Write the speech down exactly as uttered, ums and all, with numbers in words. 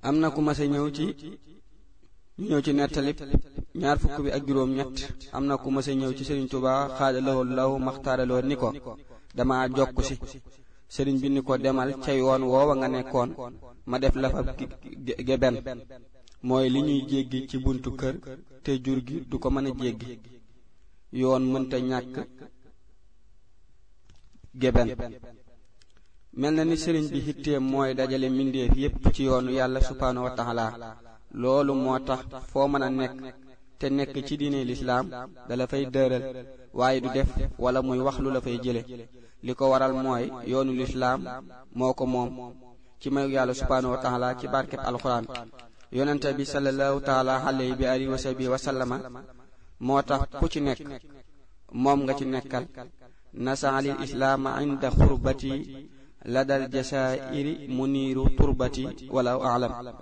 am na ku mas a ñëw ci ñu ñëw ci nettalib ñaar fukk bi ak juróom ñett am na ku mas a ñëw ci Sëriñ Tuubaa xaadalawoo law maxtaaraloo ni ko dama jokk si sëriñ bi ni ko demal ca yoon woowa nga nekkoon ma def la fa geben mooy li ñuy jéggi ci buntu kër te jur gi du ko mën a jéggi yoon mënta ñàkk geben mel na ni sëriñ bi xitteem mooy dajale mbindeef yépp ci yoonu yàlla subhaanahu wa taala loolu moo tax foo mën a nekk te nekk ci diine lislaam dala fay dëral waaye du def wala muy wax lu la fay jële li ko waral mooy yoonu lislaam moo ko moom ci mayu yàlla subhaanahu wa taala ci barkeb alxuraan yonente bi sallallahu taala alayhi bi alihi wa sahbihi wa sallama moo tax ku ci nekk moom nga ci nekkal nasalil islaama inda xurbati ladal jasairi muniiru turbati wala alam